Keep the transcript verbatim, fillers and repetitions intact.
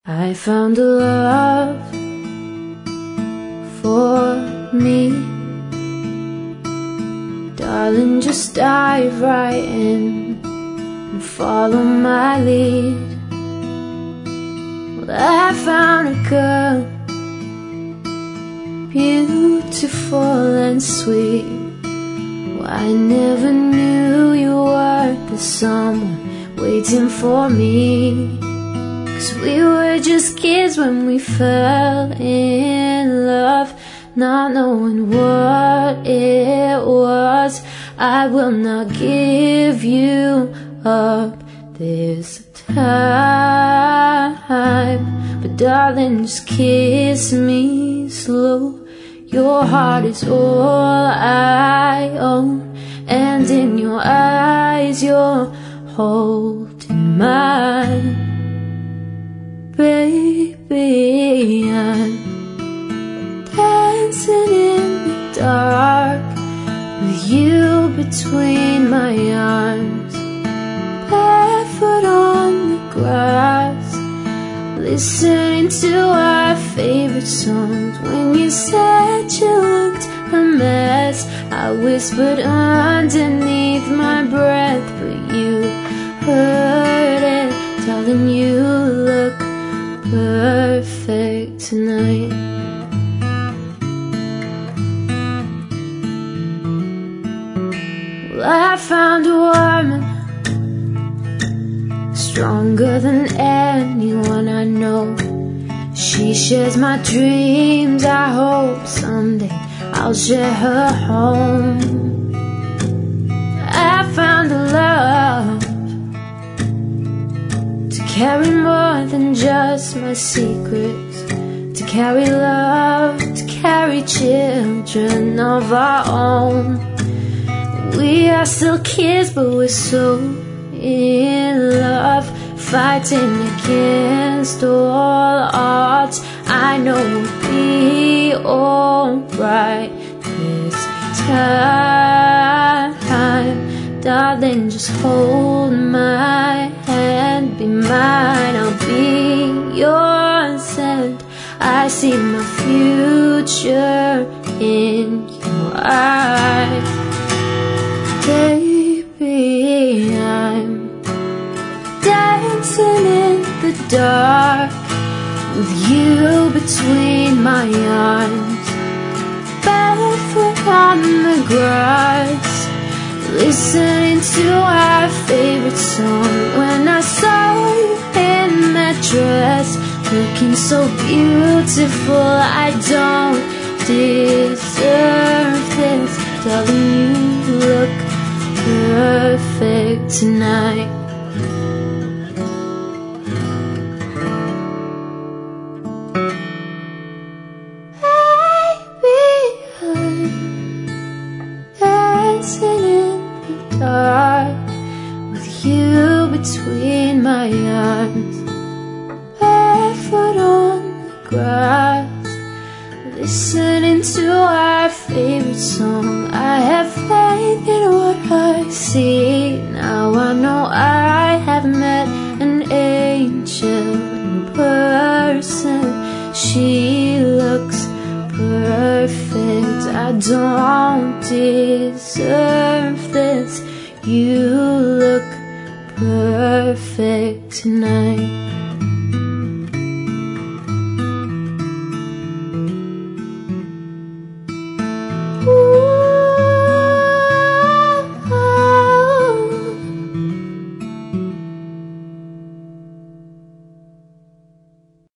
I found a love for me. Darling, just dive right in and follow my lead. Well, I found a girl, beautiful and sweet. Well, I never knew you were the someone waiting for me. 'Cause we were just kids when we fell in love, not knowing what it was. I will not give you up this time, but darling, just kiss me slow. Your heart is all I own, and in your eyes you're holding mine. Baby, I'm dancing in the dark with you between my arms, barefoot on the grass, listening to our favorite songs. When you said you looked a mess, I whispered underneath my breath, but you heard it. Darling, you look perfect tonight. Well, I found a woman stronger than anyone I know. She shares my dreams. I hope someday I'll share her home. I found a love to carry more than just my secrets, to carry love, to carry children of our own. We are still kids, but we're so in love, fighting against all odds. I know we'll be alright this time. Darling, just hold my hand, be mine, I'll be yours, and I see my future in your eyes. Baby, I'm dancing in the dark with you between my arms, barefoot on the grass, listening to our favorite song. When I saw you in that dress, looking so beautiful, I don't deserve this. Darling, you look perfect tonight. Baby, I'm dancing in the dark with you between my arms, barefoot on the grass, listening to our favorite song. I have faith in what I see. Now I know I have met an angel in person. She looks perfect. I don't deserve this. You look perfect tonight.